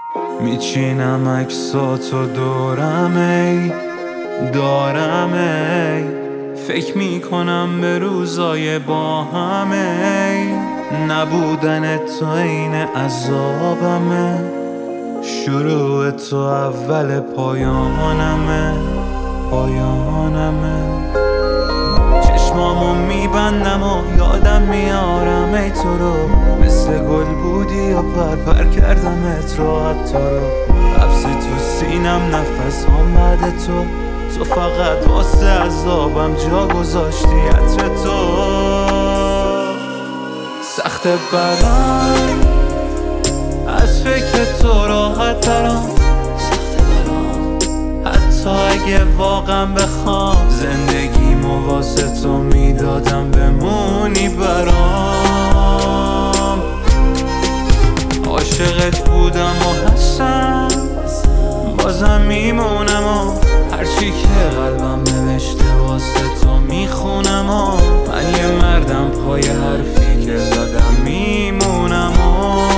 میچینم عکساتو دارم ای فکر میکنم به روزای با همه نبودن تو این عذابمه، شروع تو اول پایانمه. چشمامو میبندم و یادم میارم ای تو رو، مثل گل بودی و پر کردمت رو حتی رو حبسی تو سینم نفس هم بعد تو فقط واسه عذابم جا گذاشتی عطر تو. سخت برام از فکر تو راحت ترم، حتی اگه واقعا بخوام زندگیمو واسه تو میدادم بمونی برام. عاشقت بودم و هستم، بازم میمونم و هرچی که قلبم نوشته واسه تو میخونم و من یه مردم پای حرفی که زدم میمونم و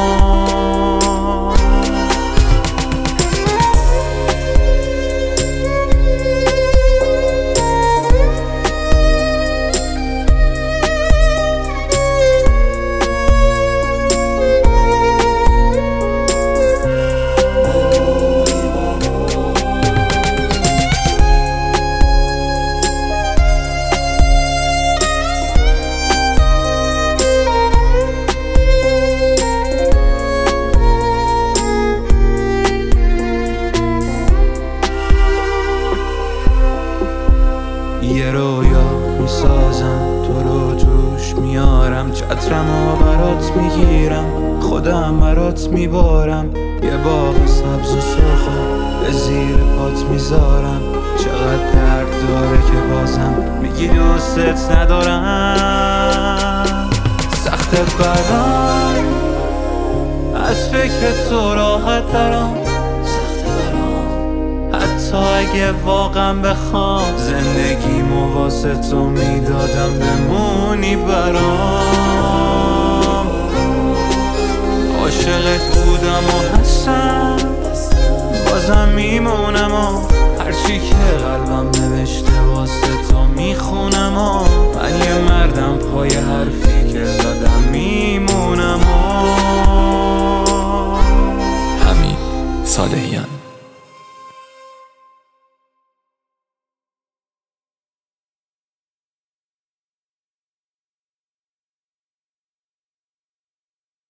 یه رویا میسازم تو رو توش میارم، چترمو برات میگیرم خودم برات میبارم، یه باغ سبز و سرخو به زیر پات میذارم. چقدر درد داره که بازم میگی دوستت ندارم. سخت برام از فکر تو راحت ترم، حتی اگه واقعا بخوام زندگیمو واسه تو میدادم بمونی برام. عاشقت بودم و هستم، بازم میمونم و هرچی که قلبم نوشته واسه تو میخونم و من یه مردم پای حرفی که زدم میمونم و حمید صالحیان.